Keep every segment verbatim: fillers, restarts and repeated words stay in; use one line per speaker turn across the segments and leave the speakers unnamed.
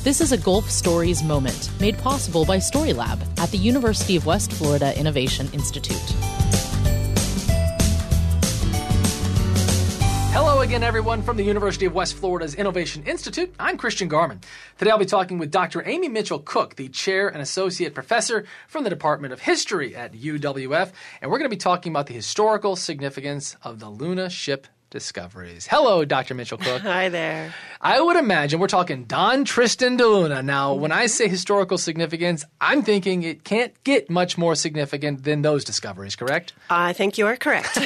This is a Gulf Stories moment made possible by Storylab at the University of West Florida Innovation Institute.
Hello again, everyone, from the University of West Florida's Innovation Institute. I'm Christian Garman. Today I'll be talking with Doctor Amy Mitchell Cook, the Chair and Associate Professor from the Department of History at U W F, and we're going to be talking about the historical significance of the Luna ship discoveries. Hello, Doctor Mitchell Cook.
Hi there.
I would imagine we're talking Don Tristan da Luna. Now, when I say historical significance, I'm thinking it can't get much more significant than those discoveries, correct?
I think you are correct.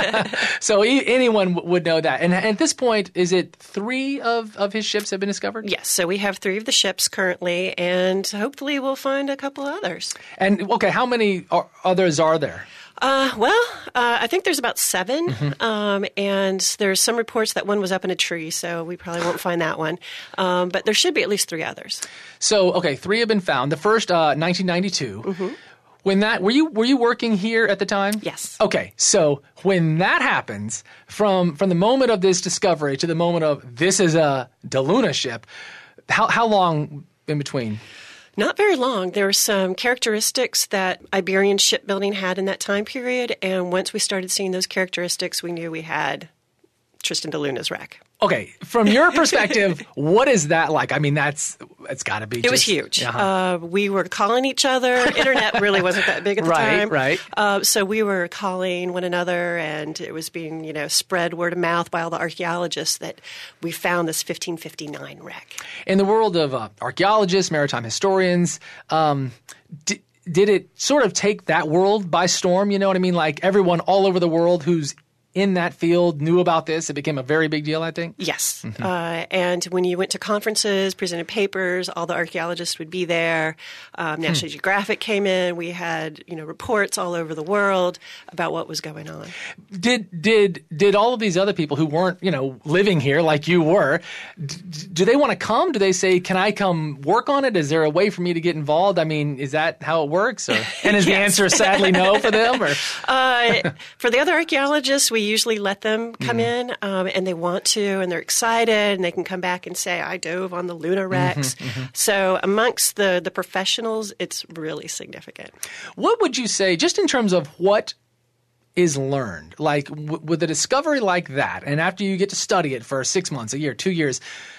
So e- anyone w- would know that. And at this point, is it three of, of his ships have been discovered?
Yes, so we have three of the ships currently, and hopefully we'll find a couple others.
And, okay, how many are, others are there?
Uh, well, uh, I think there's about seven,
Mm-hmm.
um, and there's some reports that one was up in a tree, so we probably won't find that one. Um, but there should be at least three others.
So, okay, three have been found. The first, uh, nineteen ninety-two. Mm-hmm. When that were you were you working here at the time?
Yes.
Okay, so when that happens, from from the moment of this discovery to the moment of this is a da Luna ship, how how long in between?
Not very long. There were some characteristics that Iberian shipbuilding had in that time period, and once we started seeing those characteristics, we knew we had Tristan da Luna's wreck.
Okay, from your perspective, what is that like? I mean, that's it's got to be.
It
just,
was huge.
Uh-huh.
Uh, we were calling each other. Internet really wasn't that big at the
right,
time.
Right, right.
Uh, so we were calling one another, and it was being, you know, spread word of mouth by all the archaeologists that we found this fifteen fifty-nine wreck.
In the world of uh, archaeologists, maritime historians, um, d- did it sort of take that world by storm? You know what I mean? Like everyone all over the world who's in that field knew about this. It became a very big deal, I think.
Yes. Mm-hmm. Uh, and when you went to conferences, presented papers, all the archaeologists would be there. Um, National hmm. Geographic came in. We had, you know, reports all over the world about what was going on.
Did did did all of these other people who weren't, you know, living here like you were, d- do they want to come? Do they say, "Can I come work on it? Is there a way for me to get involved?" I mean, is that how it works? Or, and is the answer sadly no for them? Or
uh, for the other archaeologists, we usually let them come mm-hmm. in, um, and they want to, and they're excited, and they can come back and say, I dove on the Luna wrecks. Mm-hmm, mm-hmm. So amongst the, the professionals, it's really significant.
What would you say, just in terms of what is learned, like w- with a discovery like that, and after you get to study it for six months, a year, two years,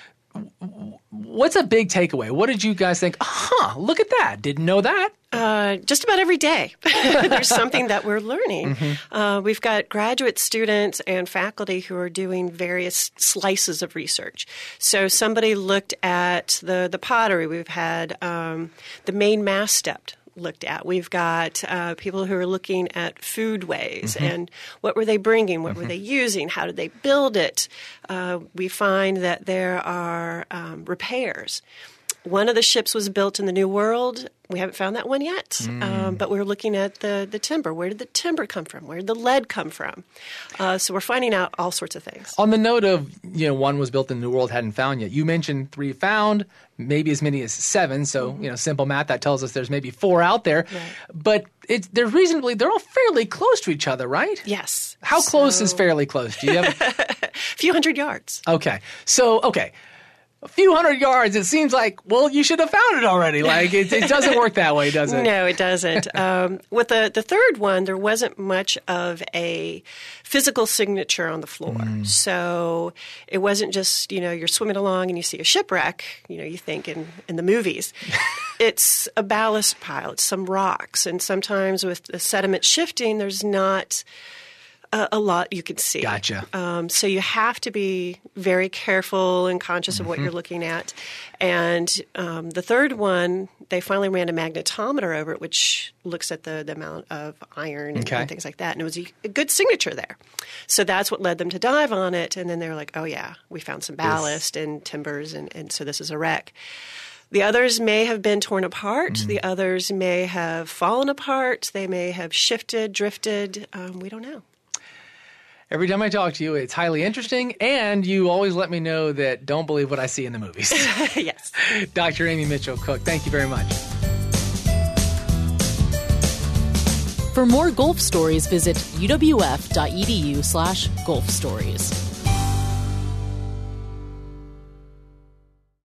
what's a big takeaway? What did you guys think? Huh, look at that. Didn't know that.
Uh, just about every day, there's something that we're learning. Mm-hmm. Uh, we've got graduate students and faculty who are doing various slices of research. So somebody looked at the, the pottery. We've had um, the main mast step looked at. We've got uh, people who are looking at foodways mm-hmm. and what were they bringing, what mm-hmm. were they using, how did they build it. Uh, we find that there are um, repairs. One of the ships was built in the New World. We haven't found that one yet, mm. um, but we're looking at the, the timber. Where did the timber come from? Where did the lead come from? Uh, so we're finding out all sorts of things.
On the note of, you know, one was built in the New World, hadn't found yet. You mentioned three found, maybe as many as seven. So, mm-hmm. you know, simple math, that tells us there's maybe four out there. Right. But it's, they're reasonably, they're all fairly close to each other, right?
Yes.
How
so...
close is fairly close? Do you have
a few hundred yards?
Okay. So, okay. A few hundred yards, it seems like, well, you should have found it already. Like, it, it doesn't work that way, does it?
No, it doesn't. um, with the, the third one, there wasn't much of a physical signature on the floor. Mm. So it wasn't just, you know, you're swimming along and you see a shipwreck, you know, you think in, in the movies. It's a ballast pile. It's some rocks. And sometimes with the sediment shifting, there's not a, a lot you can see.
Gotcha.
Um, so you have to be very careful and conscious of what mm-hmm. you're looking at. And um, the third one, they finally ran a magnetometer over it, which looks at the, the amount of iron and,
okay.
and things like that. And it was a, a good signature there. So that's what led them to dive on it. And then they were like, oh, yeah, we found some ballast yes. and timbers, and, and so this is a wreck. The others may have been torn apart. Mm. The others may have fallen apart. They may have shifted, drifted. Um, we don't know.
Every time I talk to you, it's highly interesting, and you always let me know that don't believe what I see in the movies.
Yes.
Doctor Amy Mitchell Cook, thank you very much.
For more Gulf Stories, visit uwf.edu slash Gulf Stories.